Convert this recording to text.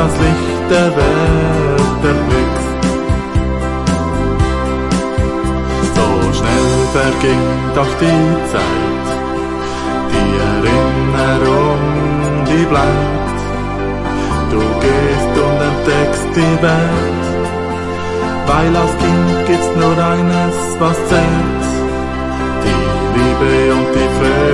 das Licht der Welt erblickst. So schnell verging doch die Zeit, die Erinnerung, die bleibt. Du gehst und entdeckst die Welt, weil als Kind gibt's nur eines, was zählt: die Liebe und die Freude.